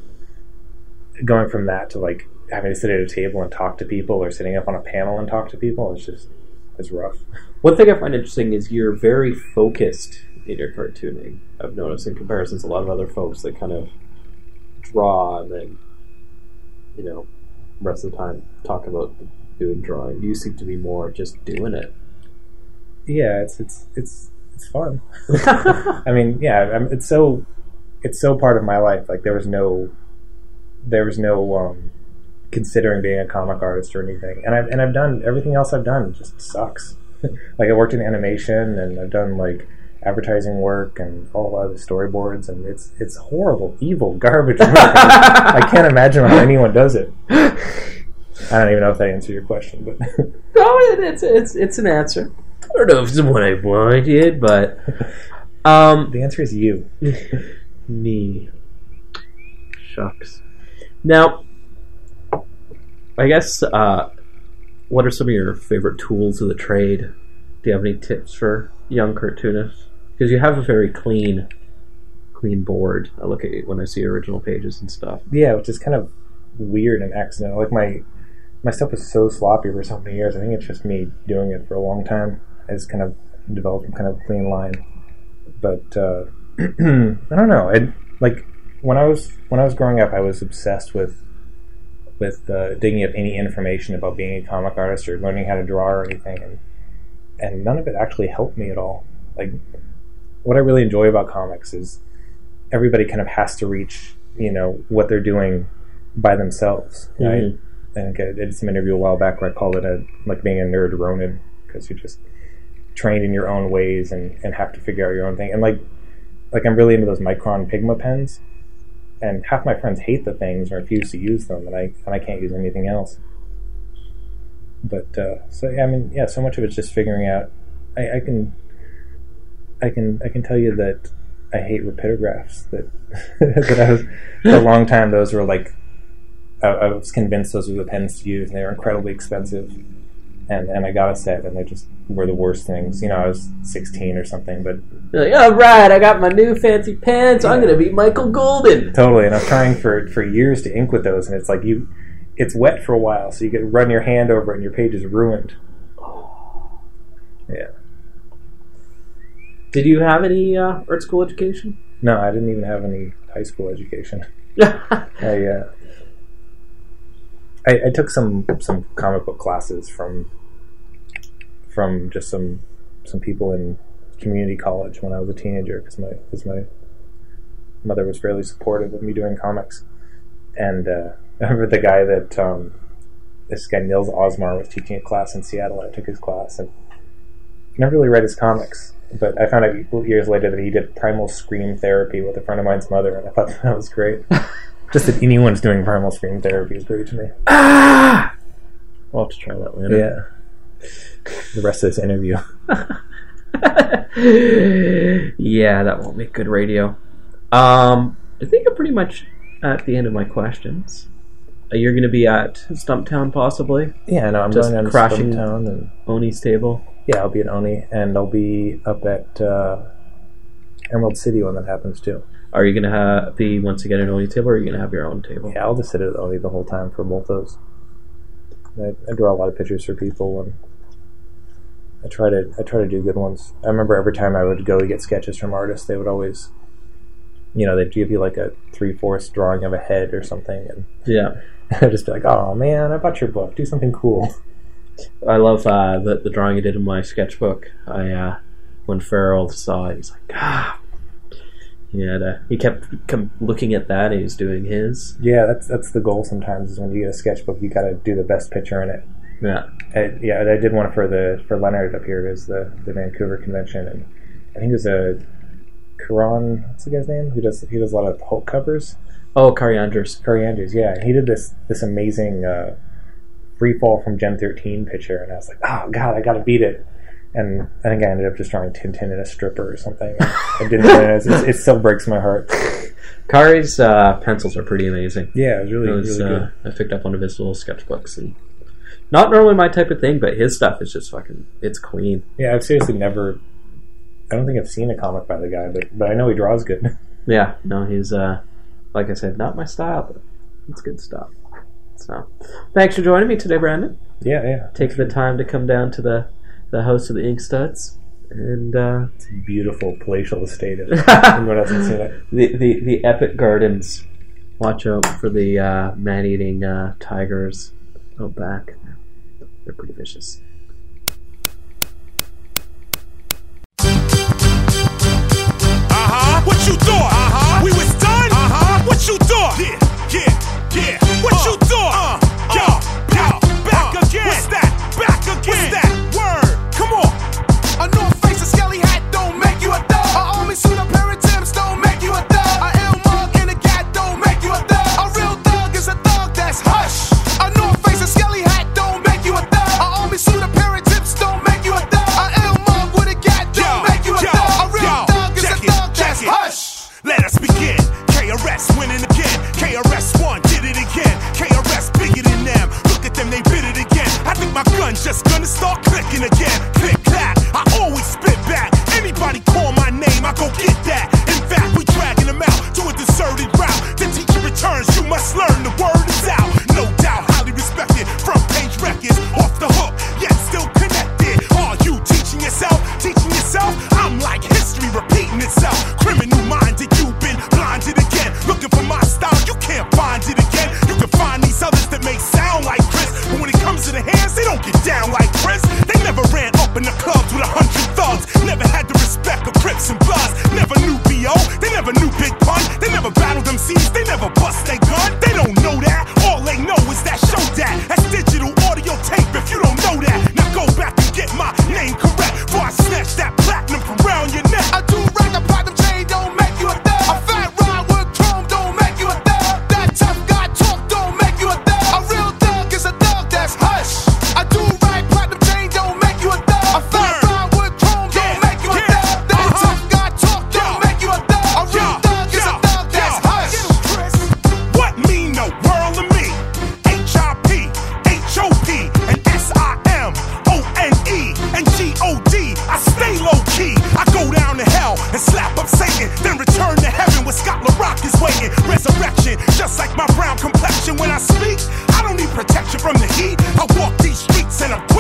going from that to like having to sit at a table and talk to people, or sitting up on a panel and talk to people, it's just it's rough. One thing I find interesting is you're very focused in your cartooning. I've noticed in comparison to a lot of other folks that kind of draw and then, you know, rest of the time talk about doing drawing. You seem to be more just doing it. Yeah, it's it's it's it's fun. I mean, yeah, I'm, it's so it's so part of my life. Like there was no there was no um, considering being a comic artist or anything. And I've and I've done everything else I've done just sucks. Like I worked in animation, and I've done like advertising work and all other storyboards, and it's it's horrible, evil, garbage work. I can't imagine how anyone does it. I don't even know if that answered your question, but No, it, it's it's it's an answer. I don't know if it's what I wanted, but um, the answer is you. me. Shucks. Now, I guess, uh, what are some of your favorite tools of the trade? Do you have any tips for young cartoonists? Because you have a very clean, clean board. I look at it when I see original pages and stuff. Yeah, which is kind of weird and accidental. Like my my stuff was so sloppy for so many years. I think it's just me doing it for a long time. I just kind of developed kind of a clean line. But uh, I don't know. I like when I was when I was growing up, I was obsessed with with uh, digging up any information about being a comic artist or learning how to draw or anything, and and none of it actually helped me at all. Like what I really enjoy about comics is everybody kind of has to reach, you know, what they're doing by themselves. Mm-hmm. I, I think I did some interview a while back where I called it a, like being a nerd Ronin, because you're just trained in your own ways and, and have to figure out your own thing. And like like I'm really into those Micron Pigma pens, and half my friends hate the things or refuse to use them, and I and I can't use anything else. But uh, so yeah, I mean, yeah, so much of it's just figuring out. I, I can, I can, I can tell you that I hate rapidograpphs. That that I was for a long time. Those were like, I, I was convinced those were the pens to use, and they were incredibly expensive. And and I got a set, and they just were the worst things. You know, I was sixteen or something, but You're like, all right, I got my new fancy pens. I'm going to be Michael Golden. totally. And I was trying for for years to ink with those, and it's like you. It's wet for a while, so you get run your hand over it and your page is ruined. Yeah. Did you have any uh, art school education? No, I didn't even have any high school education. I, uh, I I took some some comic book classes from from just some some people in community college when I was a teenager, because my because my mother was fairly supportive of me doing comics. And uh, I remember the guy that um, this guy Nils Osmar was teaching a class in Seattle. And I took his class, and I never really read his comics, but I found out years later that he did primal scream therapy with a friend of mine's mother, and I thought that was great. Just that anyone's doing primal scream therapy is great to me. Ah! We'll have to try that later. Yeah. The rest of this interview. Yeah, that won't make good radio. Um, I think I'm pretty much at the end of my questions. Uh, you're going to be at Stumptown, possibly? Yeah, no, I'm Just going down crashing to Stumptown, and Oni's table. yeah, I'll be at Oni, and I'll be up at uh, Emerald City when that happens too. Are you gonna have be once you get an Oni table, or are you gonna have your own table? Yeah, I'll just sit at Oni the whole time for both those. I, I draw a lot of pictures for people, and I try to I try to do good ones. I remember every time I would go to get sketches from artists, they would always, you know, they'd give you like a three-fourths drawing of a head or something, and Yeah. I'd just be like, oh man, I bought your book. Do something cool. I love uh, the the drawing I did in my sketchbook. I uh, when Farrell saw it, he's like, ah. He had uh, he kept com- looking at that. And he was doing his. Yeah, that's that's the goal. Sometimes is when you get a sketchbook, you got to do the best picture in it. Yeah. I, yeah, I did one for the for Leonard up here. It was the the Vancouver convention, and I think it was a Karan. What's the guy's name? Who does he does a lot of Hulk covers? Oh, Kari Andrews. Kari Andrews, yeah. And he did this this amazing uh, free fall from Gen thirteen picture, and I was like, oh god, I got to beat it. And I think I ended up just drawing Tintin in a stripper or something. I didn't. It, it, it still breaks my heart. Kari's uh, pencils are pretty amazing. Yeah, it was really, It was, really uh, good. I picked up one of his little sketchbooks, and not normally my type of thing, but his stuff is just fucking. It's clean. Yeah, I've seriously never. I don't think I've seen a comic by the guy, but but I know he draws good. Yeah, no, he's uh, like I said, not my style, but it's good stuff. So, thanks for joining me today, Brandon. Yeah, yeah. Taking the time to come down to the the house of the Ink Studs, and uh, It's a beautiful palatial estate. If anyone hasn't seen it. the, the the epic gardens. Watch out for the uh, man-eating uh, tigers out back. They're pretty vicious. Uh-huh. What you thought? Uh-huh. We was done? Uh-huh. What you thought? Yeah, yeah, yeah. What uh, you thought? Uh, yo, yo, back uh, again. What's that? Back again. What's that? Word. Come on. A North Face, a skelly hat don't make you a thug. A army suit, a pair of Timbs don't make you a thug. A ill mug and a gat don't make you a thug. A real thug is a thug that's hush. A North Face, a skelly hat don't make you a thug. A army suit, a pair of Timbs don't make you a thug. A ill mug with a gat don't Yo, make you a yo, thug. A real yo, thug is a check it, thug check that's it. hush. Let us begin. K R S winning again. K R S one did it again. K R S bigger than them. Look at them, they bit it again. I think my gun's just gonna start clicking again. Click clack. I always spit back. Anybody call my name, I go get that. In fact, we dragging them out to a deserted route. The teacher returns, you must learn. The word is out. No doubt, highly respected. Front page records, off the hook, yet still connected. Are you teaching yourself? Teaching yourself? I'm like history repeating itself. Criminal minded, you've been blinded again. Looking for my style, you can't find it again. You can find these others that may sound like Chris, but when it comes to the hands, they don't get down like Chris. They never ran up in the clubs with a hundred thugs. Never had the respect of Crips and Bloods. Never knew B O, they never knew Big Pun. They never battled M Cs, they never bust they gun. They don't know that, all they know is that show that. That's digital audio tape if you don't know that. Now go back and get my name correct before I snatch that platinum from around your neck. A do-rag, a platinum chain don't make you a thug. A fat ride with chrome don't make you a thug. That tough guy talk don't make you a thug. A real thug is a thug that's hush. A do-rag, platinum chain don't make you a thug. A fat ride with chrome don't make you a thug. That tough guy talk don't make you a thug. A real thug is a thug that's hush. What mean the world to me? H I P, H O P, and S I M, O N E, and G O D. I stay low key. I go down to hell and slap up Satan, then return to heaven where Scott LaRock is waiting. Resurrection, just like my brown complexion when I speak. I don't need protection from the heat. I walk these streets and I'm